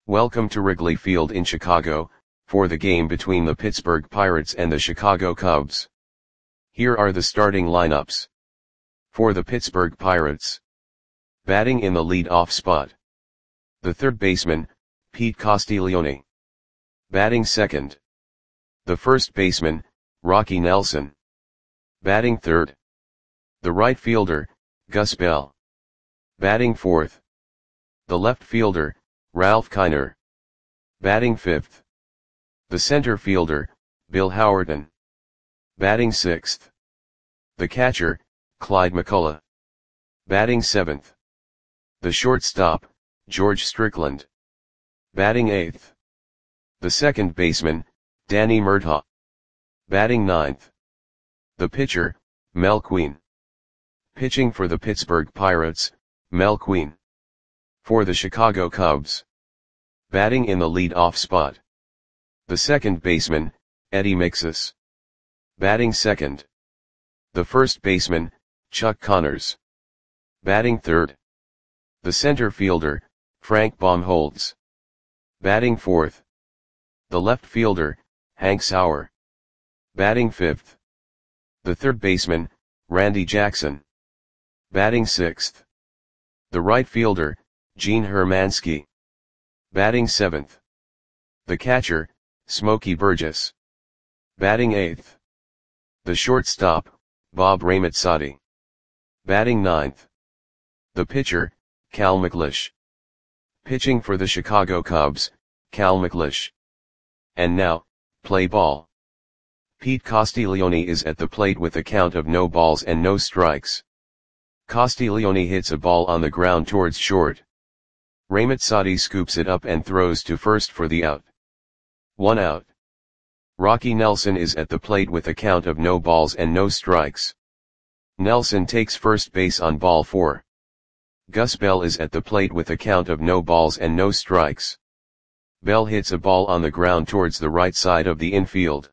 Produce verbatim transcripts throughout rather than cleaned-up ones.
Welcome to Wrigley Field in Chicago, for the game between the Pittsburgh Pirates and the Chicago Cubs. Here are the starting lineups. For the Pittsburgh Pirates. Batting in the lead-off spot. The third baseman, Pete Castiglione. Batting second. The first baseman, Rocky Nelson. Batting third. The right fielder, Gus Bell. Batting fourth. The left fielder, Ralph Kiner. Batting fifth. The center fielder, Bill Howerton. Batting sixth. The catcher, Clyde McCullough. Batting seventh. The shortstop, George Strickland. Batting eighth. The second baseman, Danny Murtaugh. Batting ninth. The pitcher, Mel Queen. Pitching for the Pittsburgh Pirates, Mel Queen. For the Chicago Cubs. Batting in the lead-off spot. The second baseman, Eddie Mixas. Batting second. The first baseman, Chuck Connors. Batting third. The center fielder, Frank Baumholtz. Batting fourth. The left fielder, Hank Sauer. Batting fifth. The third baseman, Randy Jackson. Batting sixth. The right fielder, Gene Hermansky. Batting seventh. The catcher, Smokey Burgess. Batting eighth. The shortstop, Bob Ramazzotti. Batting ninth. The pitcher, Cal McLeish. Pitching for the Chicago Cubs, Cal McLeish. And now, play ball. Pete Castiglione is at the plate with a count of no balls and no strikes. Castiglione hits a ball on the ground towards short. Ramazzotti scoops it up and throws to first for the out. One out. Rocky Nelson is at the plate with a count of no balls and no strikes. Nelson takes first base on ball four. Gus Bell is at the plate with a count of no balls and no strikes. Bell hits a ball on the ground towards the right side of the infield.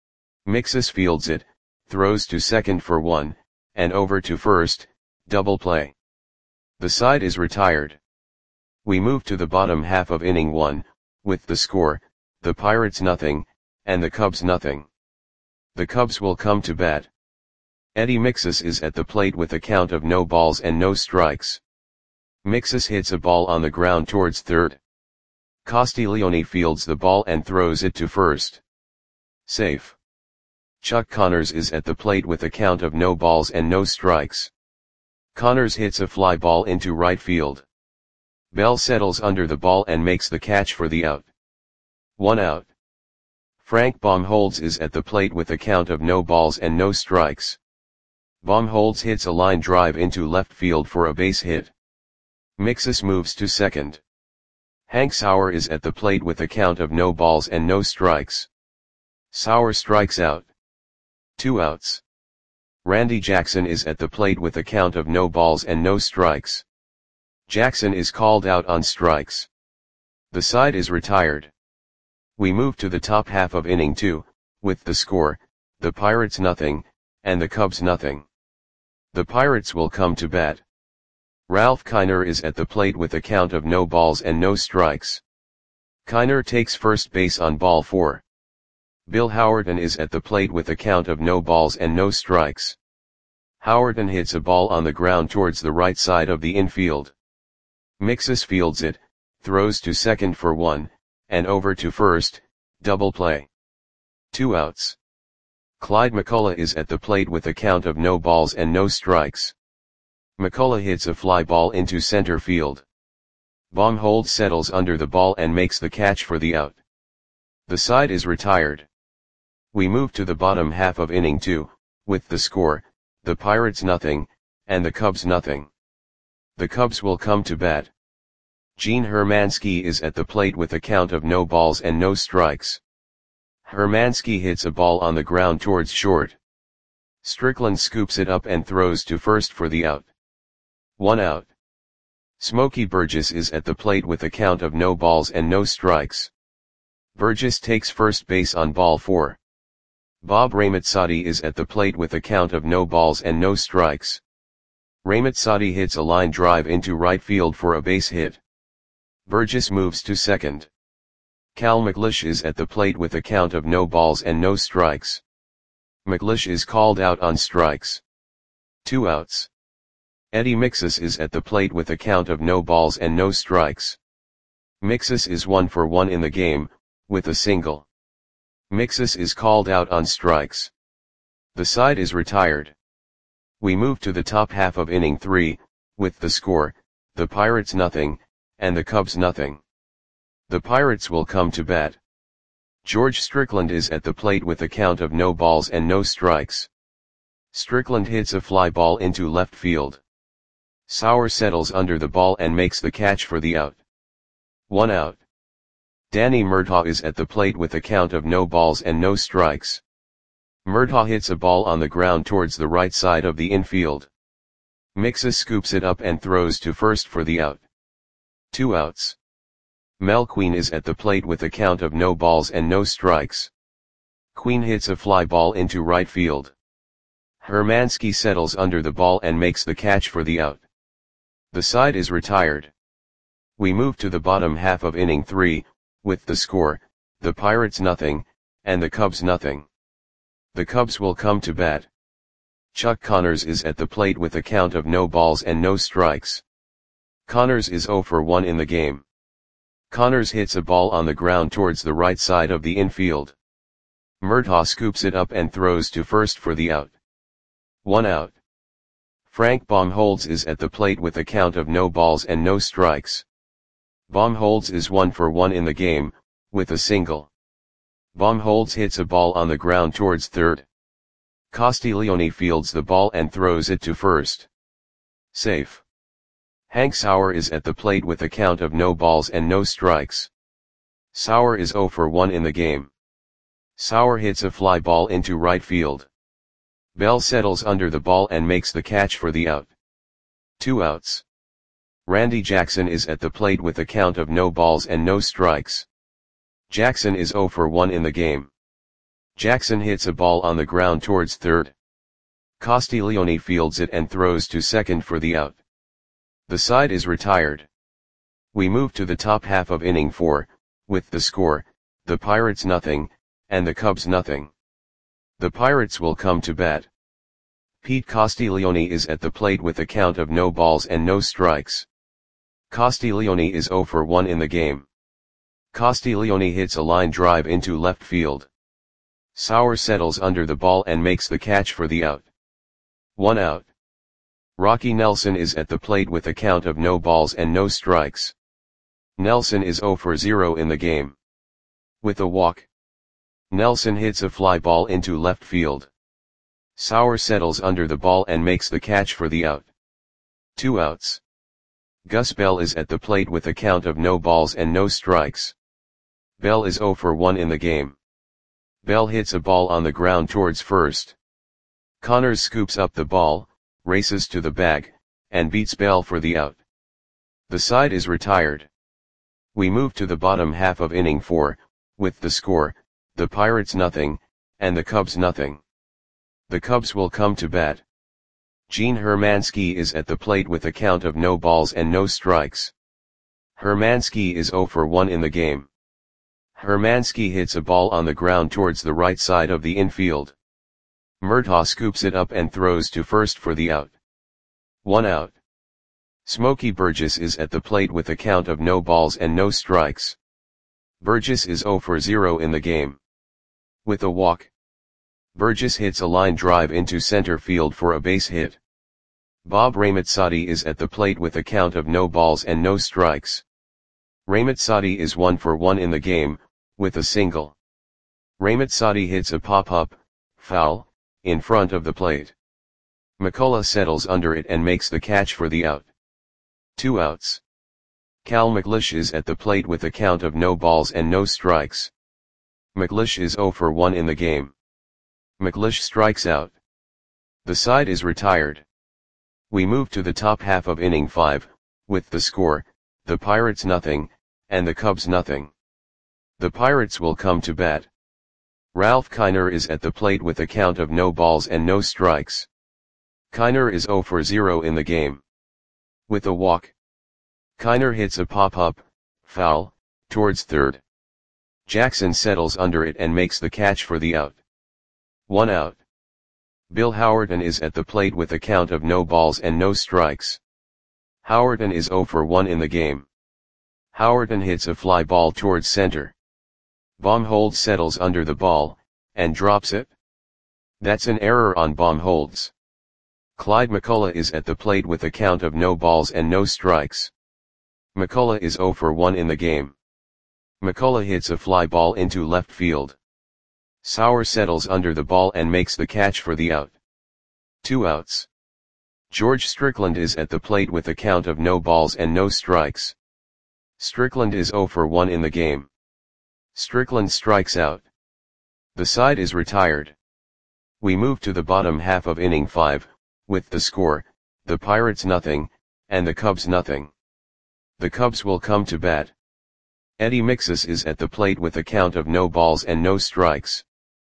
Mixas fields it, throws to second for one, and over to first, double play. The side is retired. We move to the bottom half of inning one, with the score, the Pirates nothing, and the Cubs nothing. The Cubs will come to bat. Eddie Mixas is at the plate with a count of no balls and no strikes. Mixas hits a ball on the ground towards third. Castiglione fields the ball and throws it to first. Safe. Chuck Connors is at the plate with a count of no balls and no strikes. Connors hits a fly ball into right field. Bell settles under the ball and makes the catch for the out. One out. Frank Baumholtz is at the plate with a count of no balls and no strikes. Baumholtz hits a line drive into left field for a base hit. Mixas moves to second. Hank Sauer is at the plate with a count of no balls and no strikes. Sauer strikes out. Two outs. Randy Jackson is at the plate with a count of no balls and no strikes. Jackson is called out on strikes. The side is retired. We move to the top half of inning two, with the score, the Pirates nothing, and the Cubs nothing. The Pirates will come to bat. Ralph Kiner is at the plate with a count of no balls and no strikes. Kiner takes first base on ball four. Bill Howerton is at the plate with a count of no balls and no strikes. Howerton hits a ball on the ground towards the right side of the infield. Mixas fields it, throws to second for one, and over to first, double play. Two outs. Clyde McCullough is at the plate with a count of no balls and no strikes. McCullough hits a fly ball into center field. Baumholtz settles under the ball and makes the catch for the out. The side is retired. We move to the bottom half of inning two, with the score, the Pirates nothing, and the Cubs nothing. The Cubs will come to bat. Gene Hermansky is at the plate with a count of no balls and no strikes. Hermansky hits a ball on the ground towards short. Strickland scoops it up and throws to first for the out. One out. Smokey Burgess is at the plate with a count of no balls and no strikes. Burgess takes first base on ball four. Bob Ramazzotti is at the plate with a count of no balls and no strikes. Ramazzotti hits a line drive into right field for a base hit. Burgess moves to second. Cal McLeish is at the plate with a count of no balls and no strikes. McLeish is called out on strikes. Two outs. Eddie Mixus is at the plate with a count of no balls and no strikes. Mixus is one for one in the game, with a single. Mixus is called out on strikes. The side is retired. We move to the top half of inning three, with the score, the Pirates nothing, and the Cubs nothing. The Pirates will come to bat. George Strickland is at the plate with a count of no balls and no strikes. Strickland hits a fly ball into left field. Sauer settles under the ball and makes the catch for the out. One out. Danny Murtaugh is at the plate with a count of no balls and no strikes. Murtaugh hits a ball on the ground towards the right side of the infield. Mixus scoops it up and throws to first for the out. Two outs. Mel Queen is at the plate with a count of no balls and no strikes. Queen hits a fly ball into right field. Hermansky settles under the ball and makes the catch for the out. The side is retired. We move to the bottom half of inning three, with the score, the Pirates nothing, and the Cubs nothing. The Cubs will come to bat. Chuck Connors is at the plate with a count of no balls and no strikes. Connors is oh for one in the game. Connors hits a ball on the ground towards the right side of the infield. Murtaugh scoops it up and throws to first for the out. One out. Frank Baumholtz is at the plate with a count of no balls and no strikes. Baumholtz is one for one in the game, with a single. Baumholtz hits a ball on the ground towards third. Castiglione fields the ball and throws it to first. Safe. Hank Sauer is at the plate with a count of no balls and no strikes. Sauer is oh for one in the game. Sauer hits a fly ball into right field. Bell settles under the ball and makes the catch for the out. Two outs. Randy Jackson is at the plate with a count of no balls and no strikes. Jackson is oh for one in the game. Jackson hits a ball on the ground towards third. Castiglione fields it and throws to second for the out. The side is retired. We move to the top half of inning four, with the score, the Pirates nothing, and the Cubs nothing. The Pirates will come to bat. Pete Castiglione is at the plate with a count of no balls and no strikes. Castiglione is oh for one in the game. Castiglione hits a line drive into left field. Sauer settles under the ball and makes the catch for the out. One out. Rocky Nelson is at the plate with a count of no balls and no strikes. Nelson is oh for zero in the game. With a walk. Nelson hits a fly ball into left field. Sauer settles under the ball and makes the catch for the out. Two outs. Gus Bell is at the plate with a count of no balls and no strikes. Bell is oh for one in the game. Bell hits a ball on the ground towards first. Connors scoops up the ball, races to the bag, and beats Bell for the out. The side is retired. We move to the bottom half of inning four, with the score, the Pirates nothing, and the Cubs nothing. The Cubs will come to bat. Gene Hermansky is at the plate with a count of no balls and no strikes. Hermansky is oh for one in the game. Hermansky hits a ball on the ground towards the right side of the infield. Murtaugh scoops it up and throws to first for the out. One out. Smokey Burgess is at the plate with a count of no balls and no strikes. Burgess is oh for zero in the game. With a walk. Burgess hits a line drive into center field for a base hit. Bob Ramazzotti is at the plate with a count of no balls and no strikes. Ramazzotti is one for one in the game, with a single. Ramazzotti hits a pop-up, foul, in front of the plate. McCullough settles under it and makes the catch for the out. Two outs. Cal McLeish is at the plate with a count of no balls and no strikes. McLeish is oh for one in the game. McLeish strikes out. The side is retired. We move to the top half of inning five, with the score, the Pirates nothing, and the Cubs nothing. The Pirates will come to bat. Ralph Kiner is at the plate with a count of no balls and no strikes. Kiner is oh for zero in the game. With a walk. Kiner hits a pop-up, foul, towards third. Jackson settles under it and makes the catch for the out. One out. Bill Howerton is at the plate with a count of no balls and no strikes. Howerton is zero for one in the game. Howerton hits a fly ball towards center. Baumholtz settles under the ball, and drops it. That's an error on Baumholtz. Clyde McCullough is at the plate with a count of no balls and no strikes. McCullough is zero for one in the game. McCullough hits a fly ball into left field. Sauer settles under the ball and makes the catch for the out. Two outs. George Strickland is at the plate with a count of no balls and no strikes. Strickland is zero for one in the game. Strickland strikes out. The side is retired. We move to the bottom half of inning five, with the score, the Pirates nothing, and the Cubs nothing. The Cubs will come to bat. Eddie Mixus is at the plate with a count of no balls and no strikes.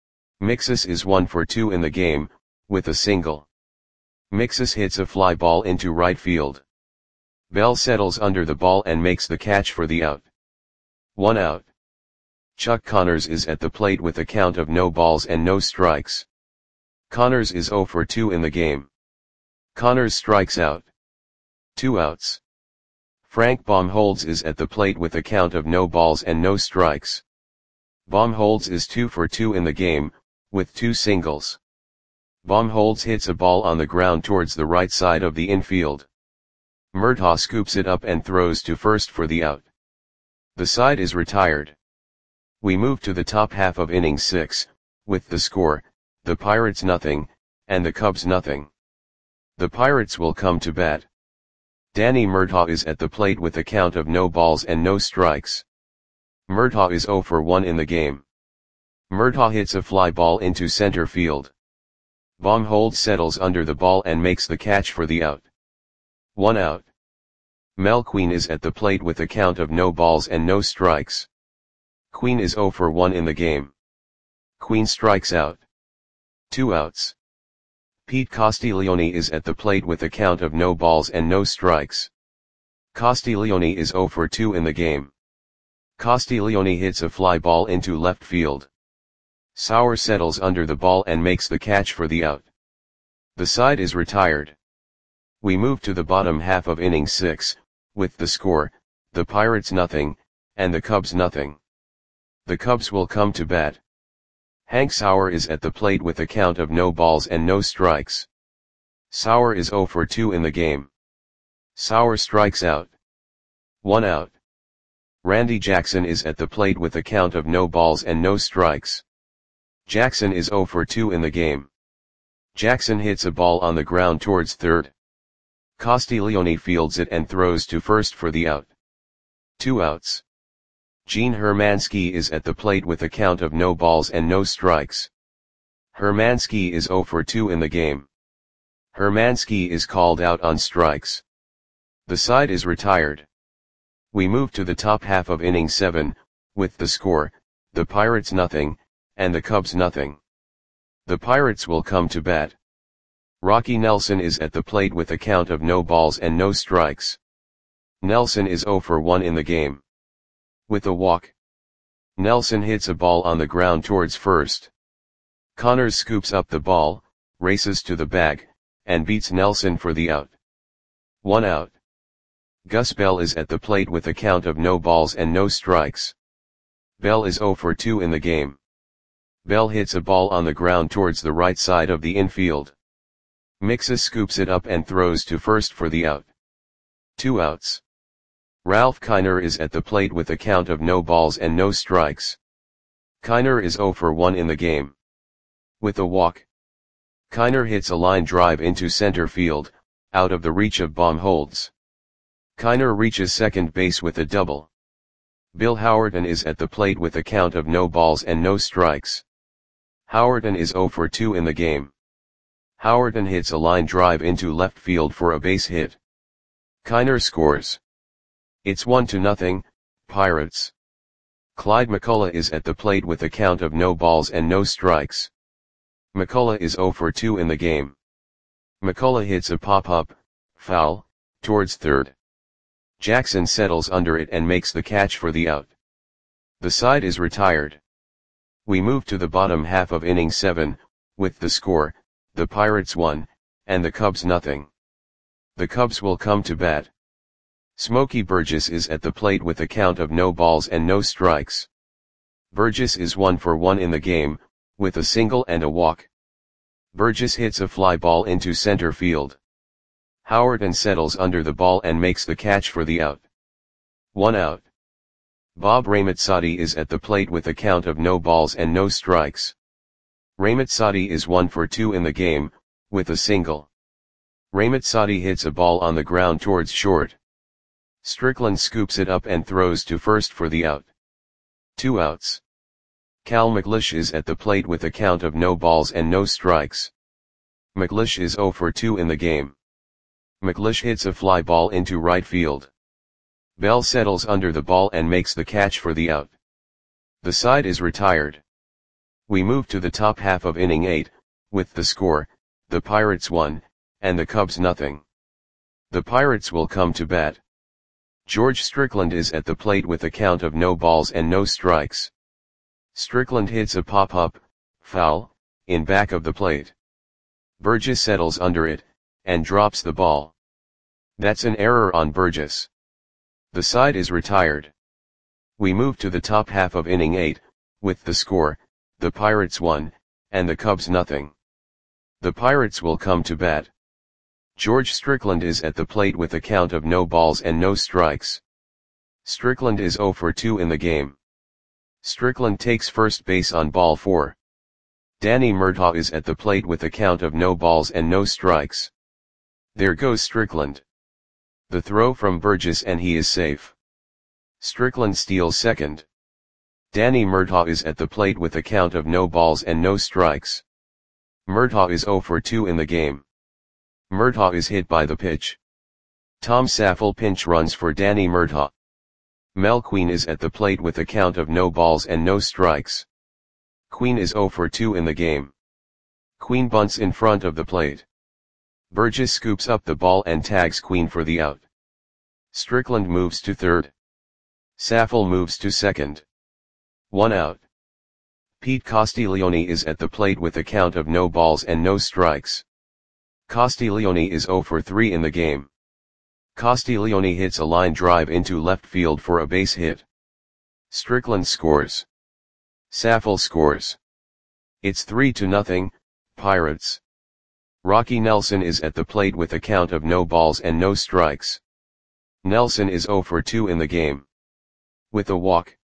Mixus is one for two in the game, with a single. Mixus hits a fly ball into right field. Bell settles under the ball and makes the catch for the out. One out. Chuck Connors is at the plate with a count of no balls and no strikes. Connors is zero for two in the game. Connors strikes out. Two outs. Frank Baumholtz is at the plate with a count of no balls and no strikes. Baumholtz is two for two in the game, with two singles. Baumholtz hits a ball on the ground towards the right side of the infield. Murtaugh scoops it up and throws to first for the out. The side is retired. We move to the top half of inning six, with the score, the Pirates nothing, and the Cubs nothing. The Pirates will come to bat. Danny Murtaugh is at the plate with a count of no balls and no strikes. Murtaugh is zero for one in the game. Murtaugh hits a fly ball into center field. Baumholtz settles under the ball and makes the catch for the out. One out. Mel Queen is at the plate with a count of no balls and no strikes. Queen is zero for one in the game. Queen strikes out. Two outs. Pete Castiglione is at the plate with a count of no balls and no strikes. Castiglione is zero for two in the game. Castiglione hits a fly ball into left field. Sauer settles under the ball and makes the catch for the out. The side is retired. We move to the bottom half of inning six, with the score, the Pirates nothing, and the Cubs nothing. The Cubs will come to bat. Hank Sauer is at the plate with a count of no balls and no strikes. Sauer is zero for two in the game. Sauer strikes out. One out. Randy Jackson is at the plate with a count of no balls and no strikes. Jackson is zero for two in the game. Jackson hits a ball on the ground towards third. Castiglione fields it and throws to first for the out. Two outs. Gene Hermansky is at the plate with a count of no balls and no strikes. Hermansky is zero for two in the game. Hermansky is called out on strikes. The side is retired. We move to the top half of inning seven, with the score, the Pirates nothing, and the Cubs nothing. The Pirates will come to bat. Rocky Nelson is at the plate with a count of no balls and no strikes. Nelson is zero for one in the game. With a walk. Nelson hits a ball on the ground towards first. Connors scoops up the ball, races to the bag, and beats Nelson for the out. One out. Gus Bell is at the plate with a count of no balls and no strikes. Bell is zero for two in the game. Bell hits a ball on the ground towards the right side of the infield. Mixus scoops it up and throws to first for the out. Two outs. Ralph Kiner is at the plate with a count of no balls and no strikes. Kiner is zero for one in the game. With a walk. Kiner hits a line drive into center field, out of the reach of Baumholtz. Kiner reaches second base with a double. Bill Howerton is at the plate with a count of no balls and no strikes. Howerton is zero for two in the game. Howerton hits a line drive into left field for a base hit. Kiner scores. It's one to nothing, Pirates. Clyde McCullough is at the plate with a count of no balls and no strikes. McCullough is zero for two in the game. McCullough hits a pop-up, foul, towards third. Jackson settles under it and makes the catch for the out. The side is retired. We move to the bottom half of inning seven, with the score, the Pirates one, and the Cubs nothing. The Cubs will come to bat. Smokey Burgess is at the plate with a count of no balls and no strikes. Burgess is one for one in the game, with a single and a walk. Burgess hits a fly ball into center field. Howard settles under the ball and makes the catch for the out. One out. Bob Ramazzati is at the plate with a count of no balls and no strikes. Ramazzati is one for two in the game, with a single. Ramazzati hits a ball on the ground towards short. Strickland scoops it up and throws to first for the out. Two outs. Cal McLeish is at the plate with a count of no balls and no strikes. McLeish is zero for two in the game. McLeish hits a fly ball into right field. Bell settles under the ball and makes the catch for the out. The side is retired. We move to the top half of inning eight, with the score, the Pirates one, and the Cubs nothing. The Pirates will come to bat. George Strickland is at the plate with a count of no balls and no strikes. Strickland hits a pop-up, foul, in back of the plate. Burgess settles under it, and drops the ball. That's an error on Burgess. The side is retired. We move to the top half of inning eight, with the score, the Pirates one, and the Cubs nothing. The Pirates will come to bat. George Strickland is at the plate with a count of no balls and no strikes. Strickland is zero for two in the game. Strickland takes first base on ball four. Danny Murtaugh is at the plate with a count of no balls and no strikes. There goes Strickland. The throw from Burgess and he is safe. Strickland steals second. Danny Murtaugh is at the plate with a count of no balls and no strikes. Murtaugh is zero for two in the game. Murtaugh is hit by the pitch. Tom Saffel pinch runs for Danny Murtaugh. Mel Queen is at the plate with a count of no balls and no strikes. Queen is zero for two in the game. Queen bunts in front of the plate. Burgess scoops up the ball and tags Queen for the out. Strickland moves to third. Saffel moves to second. One out. Pete Castiglione is at the plate with a count of no balls and no strikes. Castiglione is zero for three in the game. Castiglione hits a line drive into left field for a base hit. Strickland scores. Saffel scores. It's three to nothing, Pirates. Rocky Nelson is at the plate with a count of no balls and no strikes. Nelson is zero for two in the game. With a walk.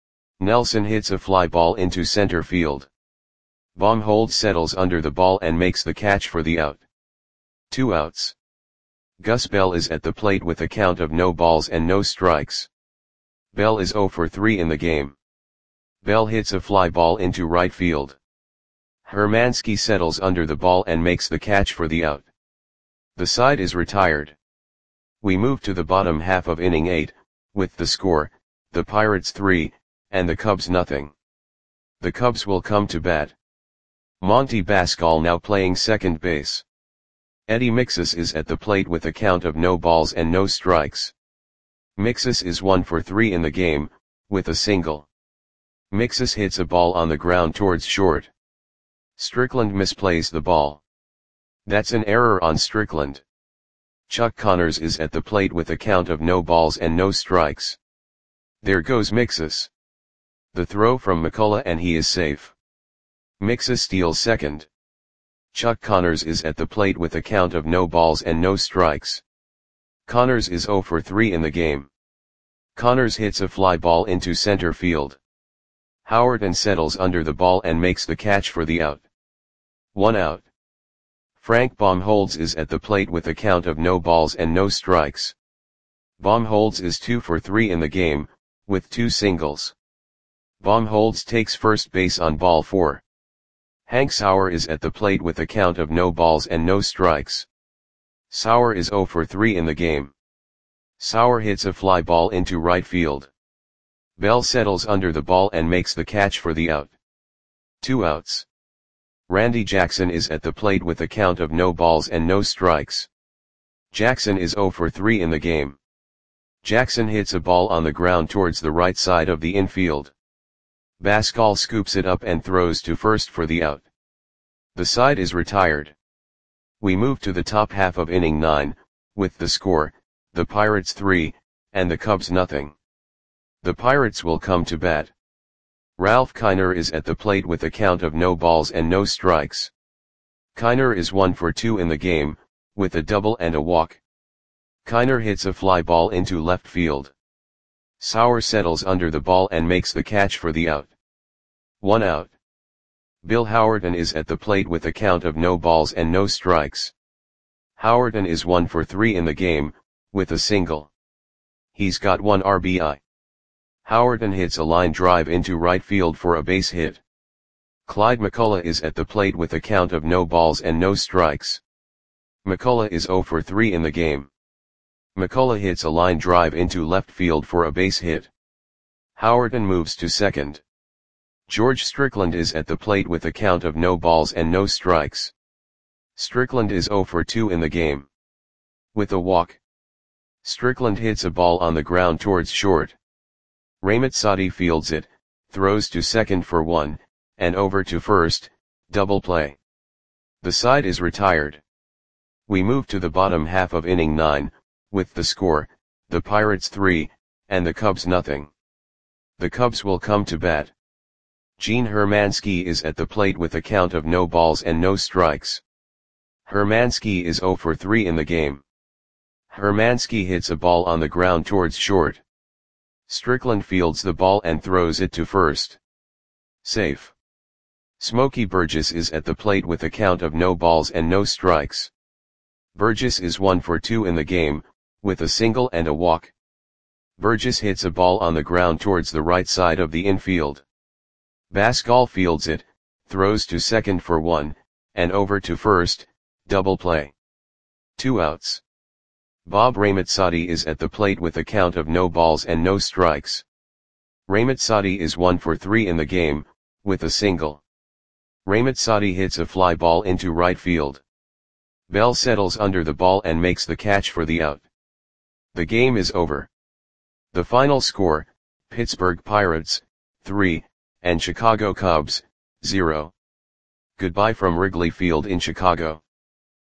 Nelson hits a fly ball into center field. Baumholtz settles under the ball and makes the catch for the out. Two outs. Gus Bell is at the plate with a count of no balls and no strikes. Bell is zero for three in the game. Bell hits a fly ball into right field. Hermansky settles under the ball and makes the catch for the out. The side is retired. We move to the bottom half of inning eight, with the score, the Pirates three, and the Cubs nothing. The Cubs will come to bat. Monty Bascall now playing second base. Eddie Mixus is at the plate with a count of no balls and no strikes. Mixus is one for three in the game, with a single. Mixus hits a ball on the ground towards short. Strickland misplays the ball. That's an error on Strickland. Chuck Connors is at the plate with a count of no balls and no strikes. There goes Mixus. The throw from McCullough and he is safe. Mixus steals second. Chuck Connors is at the plate with a count of no balls and no strikes. Connors is zero for three in the game. Connors hits a fly ball into center field. Howard settles under the ball and makes the catch for the out. One out. Frank Baumholtz is at the plate with a count of no balls and no strikes. Baumholtz is two for three in the game, with two singles. Baumholtz takes first base on ball four. Hank Sauer is at the plate with a count of no balls and no strikes. Sauer is zero for three in the game. Sauer hits a fly ball into right field. Bell settles under the ball and makes the catch for the out. Two outs. Randy Jackson is at the plate with a count of no balls and no strikes. Jackson is zero for three in the game. Jackson hits a ball on the ground towards the right side of the infield. Bascal scoops it up and throws to first for the out. The side is retired. We move to the top half of inning nine, with the score, the Pirates three, and the Cubs nothing. The Pirates will come to bat. Ralph Kiner is at the plate with a count of no balls and no strikes. Kiner is one for two in the game, with a double and a walk. Kiner hits a fly ball into left field. Sauer settles under the ball and makes the catch for the out. One out. Bill Howerton is at the plate with a count of no balls and no strikes. Howerton is one for three in the game, with a single. He's got one R B I. Howerton hits a line drive into right field for a base hit. Clyde McCullough is at the plate with a count of no balls and no strikes. McCullough is zero for three in the game. McCullough hits a line drive into left field for a base hit. Howerton moves to second. George Strickland is at the plate with a count of no balls and no strikes. Strickland is zero for two in the game. With a walk. Strickland hits a ball on the ground towards short. Ramatsadi fields it, throws to second for one, and over to first, double play. The side is retired. We move to the bottom half of inning nine, with the score, the Pirates three, and the Cubs nothing. The Cubs will come to bat. Gene Hermansky is at the plate with a count of no balls and no strikes. Hermansky is zero for three in the game. Hermansky hits a ball on the ground towards short. Strickland fields the ball and throws it to first. Safe. Smokey Burgess is at the plate with a count of no balls and no strikes. Burgess is one for two in the game, with a single and a walk. Burgess hits a ball on the ground towards the right side of the infield. Bascal fields it, throws to second for one, and over to first, double play. Two outs. Bob Ramatsadi is at the plate with a count of no balls and no strikes. Ramatsadi is one for three in the game, with a single. Ramatsadi hits a fly ball into right field. Bell settles under the ball and makes the catch for the out. The game is over. The final score, Pittsburgh Pirates, three, and Chicago Cubs, zero. Goodbye from Wrigley Field in Chicago.